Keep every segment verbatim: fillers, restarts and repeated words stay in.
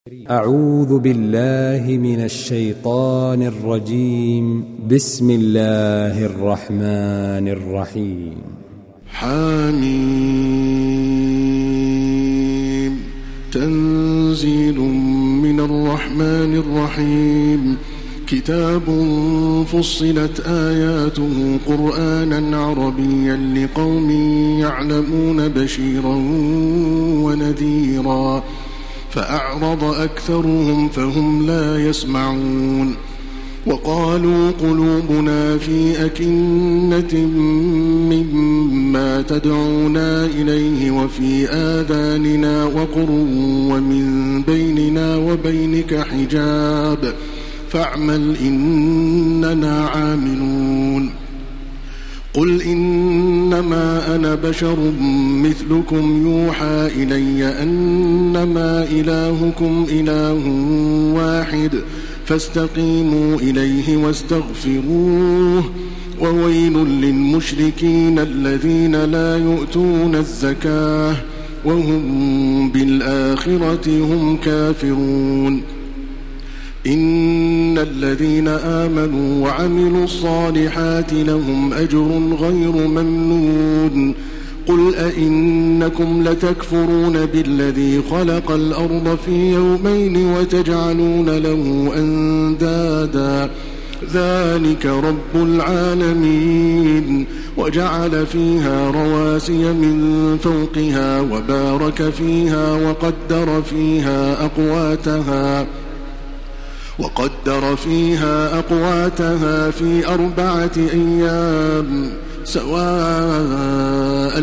أعوذ بالله من الشيطان الرجيم. بسم الله الرحمن الرحيم. حميم. تنزيل من الرحمن الرحيم. كتاب فصلت آياته قرآنا عربيا لقوم يعلمون بشيرا ونذيرا فأعرض أكثرهم فهم لا يسمعون. وقالوا قلوبنا في أكنة مما تدعونا إليه وفي آذاننا وقر ومن بيننا وبينك حجاب فاعمل إننا عاملون. قل إنما أنا بشر مثلكم يوحى إلي أنما إلهكم إله واحد فاستقيموا إليه واستغفروه. وويل للمشركين الذين لا يؤتون الزكاة وهم بالآخرة هم كافرون. إن الذين آمنوا وعملوا الصالحات لهم أجر غير ممنون. قل أئنكم لتكفرون بالذي خلق الأرض في يومين وتجعلون له أندادا ذلك رب العالمين. وجعل فيها رواسي من فوقها وبارك فيها وقدر فيها أقواتها وقدر فيها أقواتها في أربعة أيام سواء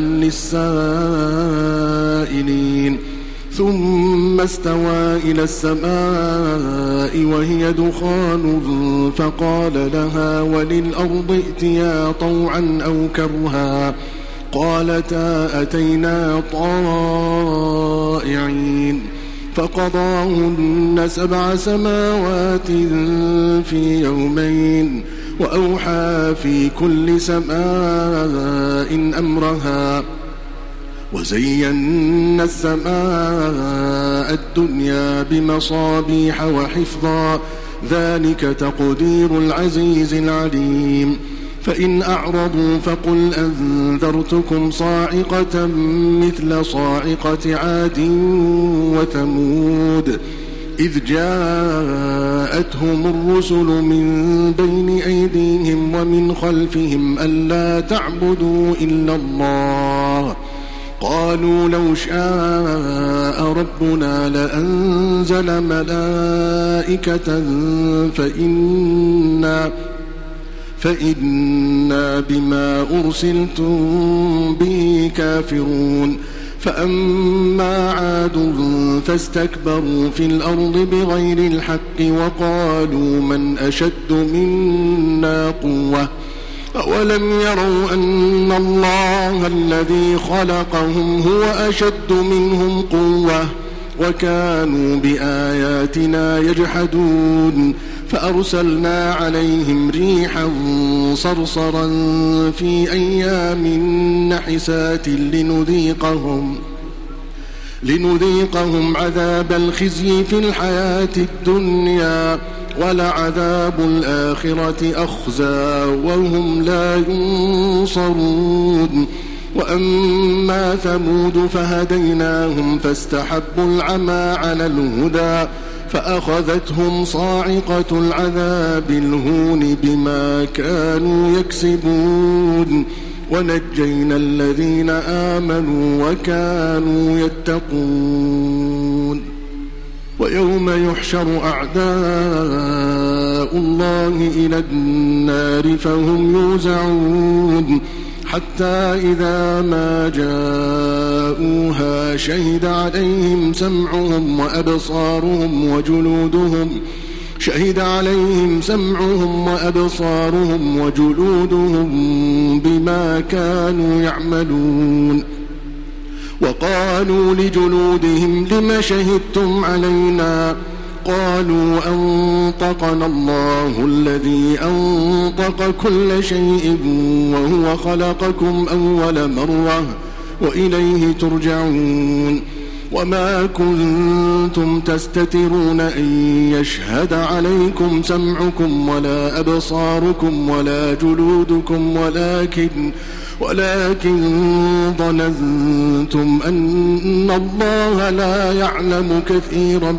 للسائلين. ثم استوى إلى السماء وهي دخان فقال لها وللأرض ائتيا طوعا أو كرها قالتا أتينا طائعين. فقضاهن سبع سماوات في يومين وأوحى في كل سماء أمرها وزينا السماء الدنيا بمصابيح وحفظا ذلك تقدير العزيز العليم. فإن أعرضوا فقل أنذرتكم صاعقة مثل صاعقة عاد وثمود إذ جاءتهم الرسل من بين أيديهم ومن خلفهم ألا تعبدوا إلا الله قالوا لو شاء ربنا لأنزل ملائكة فإنا فإنا بما أرسلتم به كافرون. فأما عاد فاستكبروا في الأرض بغير الحق وقالوا من أشد منا قوة أولم يروا أن الله الذي خلقهم هو أشد منهم قوة وكانوا بآياتنا يجحدون. فأرسلنا عليهم ريحا صرصرا في أيام نحسات لنذيقهم لنذيقهم عذاب الخزي في الحياة الدنيا ولعذاب الآخرة أخزى وهم لا ينصرون. وأما ثمود فهديناهم فاستحبوا العمى على الهدى فأخذتهم صاعقة العذاب الهون بما كانوا يكسبون. ونجينا الذين آمنوا وكانوا يتقون. ويوم يحشر أعداء الله إلى النار فهم يوزعون حتى إذا ما جاءوها شهد عليهم سمعهم وأبصارهم وجلودهم شهد عليهم سمعهم وأبصارهم وجلودهم بما كانوا يعملون. وقالوا لجلودهم لم شهدتم علينا قالوا أنطقنا الله الذي أنطق كل شيء وهو خلقكم أول مرة وإليه ترجعون. وما كنتم تستترون أن يشهد عليكم سمعكم ولا أبصاركم ولا جلودكم ولكن ولكن ظننتم أن الله لا يعلم كثيرا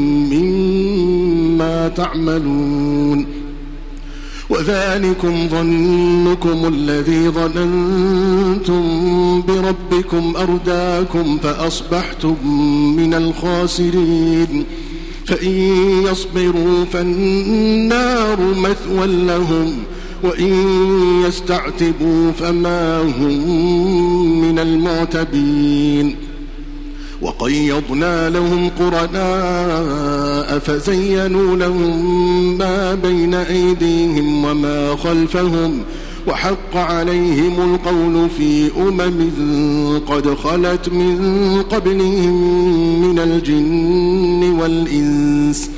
مما تعملون وذلكم ظنكم الذي ظننتم بربكم أرداكم فأصبحتم من الخاسرين فإن يصبروا فالنار مثوى لهم وإن يستعتبوا فما هم من المعتبين وقيضنا لهم قرناء فزينوا لهم ما بين أيديهم وما خلفهم وحق عليهم القول في أمم قد خلت من قبلهم من الجن والإنس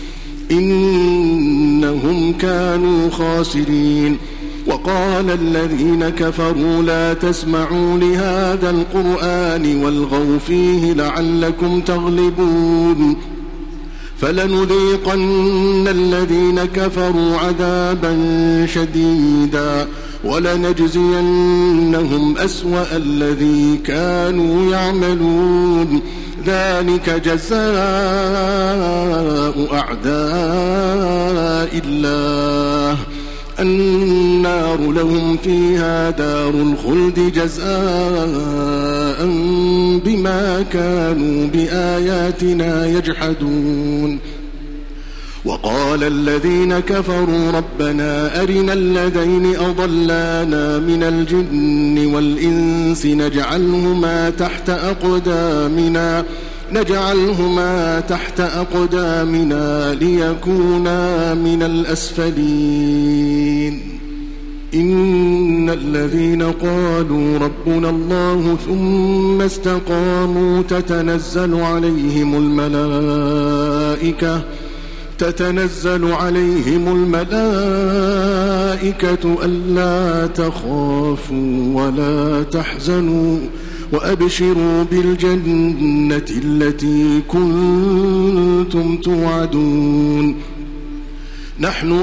إنهم كانوا خاسرين وقال الذين كفروا لا تسمعوا لهذا القرآن والغوا فيه لعلكم تغلبون فلنذيقن الذين كفروا عذابا شديدا ولنجزينهم أسوأ الذي كانوا يعملون ذلك جزاء أعداء الله النار لهم فيها دار الخلد جزاء بما كانوا بآياتنا يجحدون وقال الذين كفروا ربنا أرنا الذين أضلانا من الجن والإنس نجعلهما تحت أقدامنا نجعلهما تحت أقدامنا ليكونا من الأسفلين إن الذين قالوا ربنا الله ثم استقاموا تتنزل عليهم الملائكة تتنزل عليهم الملائكة ألا تخافوا ولا تحزنوا وأبشروا بالجنة التي كنتم توعدون نحن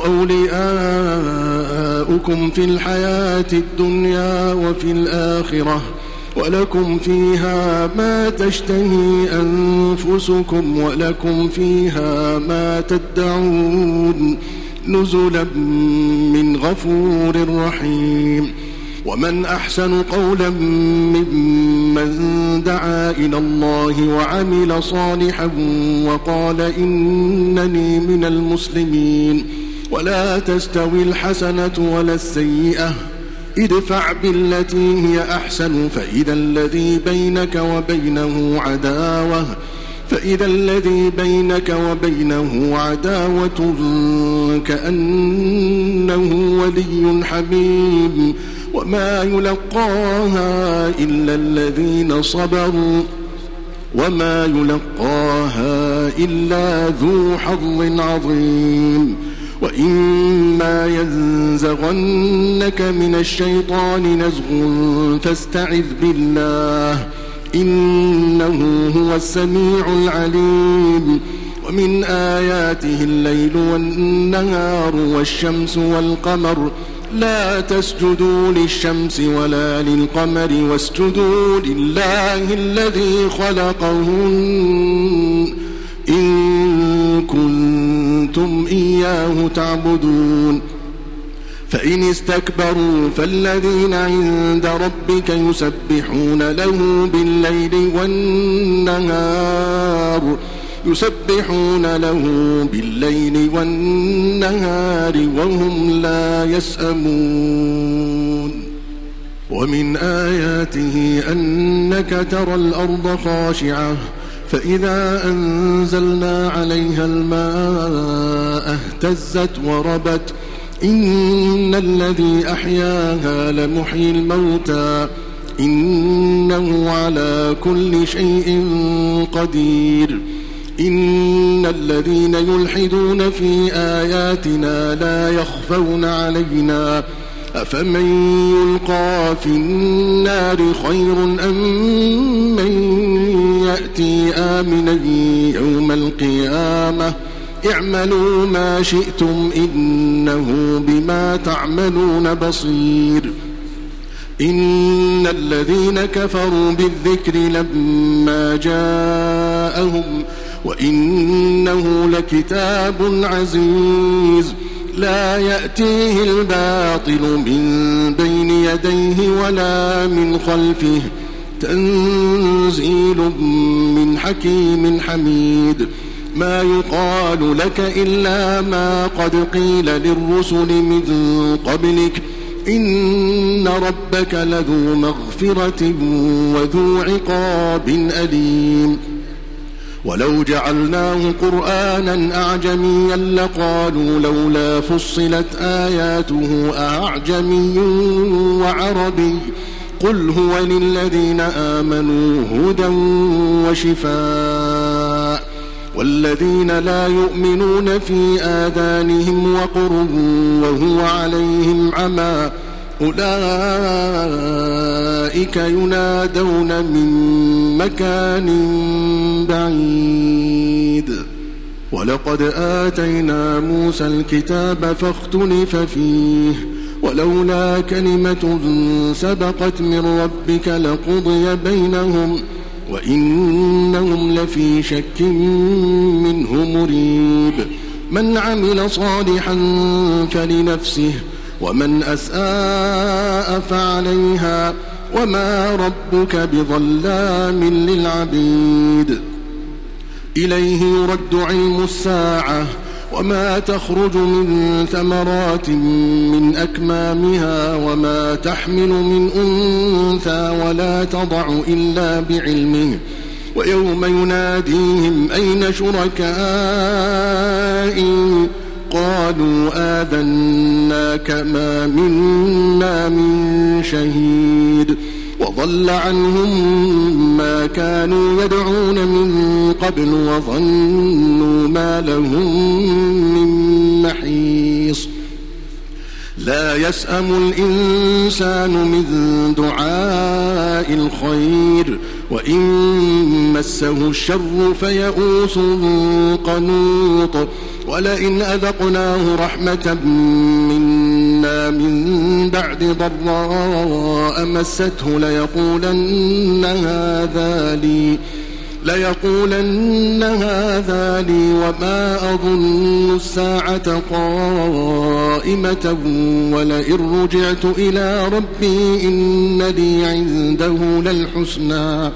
أولياؤكم في الحياة الدنيا وفي الآخرة ولكم فيها ما تشتهي أنفسكم ولكم فيها ما تدعون نزلا من غفور رحيم ومن أحسن قولا ممن دعا إلى الله وعمل صالحا وقال إنني من المسلمين ولا تستوي الحسنة ولا السيئة ادفع بالتي هي أحسن فإذا الذي بينك وبينه عداوة فإذا الذي بينك وبينه عداوة كأنه ولي حميم وما يلقاها إلا الذين صبروا وما يلقاها إلا ذو حظ عظيم وإما ينزغنك من الشيطان نزغ فاستعذ بالله إنه هو السميع العليم ومن آياته الليل والنهار والشمس والقمر لا تسجدوا للشمس ولا للقمر واسجدوا لله الذي خلقهن إن كنتم إياه تعبدون فإن استكبروا فالذين عند ربك يسبحون له بالليل والنهار يسبحون له بالليل والنهار وهم لا يسأمون ومن آياته أنك ترى الأرض خاشعة فإذا أنزلنا عليها الماء اهتزت وربت إن الذي أحياها لمحيي الموتى إنه على كل شيء قدير إن الذين يلحدون في آياتنا لا يخفون علينا أفمن يلقى في النار خير أم من يأتي آمنا يوم القيامة اعملوا ما شئتم إنه بما تعملون بصير إن الذين كفروا بالذكر لما جاءهم وإنه لكتاب عزيز لا يأتيه الباطل من بين يديه ولا من خلفه تنزيل من حكيم حميد ما يقال لك إلا ما قد قيل للرسل من قبلك إن ربك لذو مغفرة وذو عقاب أليم ولو جعلناه قرآنا أعجميا لقالوا لولا فصلت آياته أعجمي وعربي قل هو للذين آمنوا هدى وشفاء والذين لا يؤمنون في آذانهم وقر وهو عليهم عمى أولئك ينادون من مكان بعيد ولقد آتينا موسى الكتاب فاختلف فيه ولولا كلمة سبقت من ربك لقضي بينهم وإنهم لفي شك منه مريب من عمل صالحا فلنفسه ومن أساء فعليها وما ربك بظلام للعبيد إليه يرد علم الساعة وما تخرج من ثمرات من أكمامها وما تحمل من أنثى ولا تضع إلا بعلمه ويوم يناديهم أين شركائي قالوا آذناك ما منا من شهيد وضل عنهم ما كانوا يدعون من قبل وظنوا ما لهم من محيص لا يسأم الإنسان من دعاء الخير وإن مسه الشر فيئوس قنوط ولئن أذقناه رحمة منا من بعد ضراء مسته ليقولن هذا لي ليقولن هذا لي وما أظن الساعة قائمة ولئن رجعت إلى ربي إن لي عنده للحسنى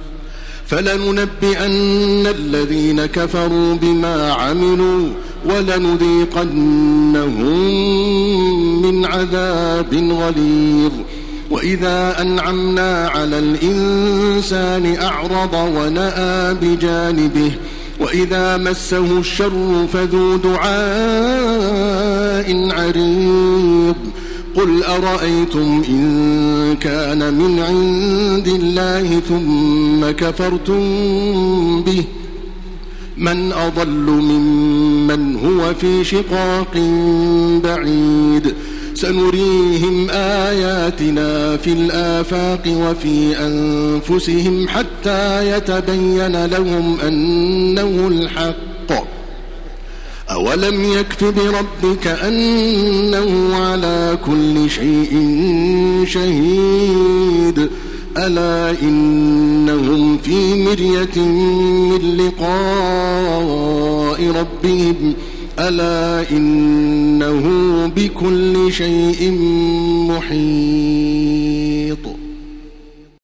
فلننبئن الذين كفروا بما عملوا ولنذيقنهم من عذاب غليظ وإذا أنعمنا على الإنسان أعرض ونأى بجانبه وإذا مسه الشر فذو دعاء عريض قل أرأيتم إن كان من عند الله ثم كفرتم به من أضل ممن هو في شقاق بعيد سنريهم آياتنا في الآفاق وفي أنفسهم حتى يتبين لهم أنه الحق أولم يكف بربك أنه على كل شيء شهيد ألا إنهم في مرية من لقاء ربهم ألا إنه بكل شيء محيط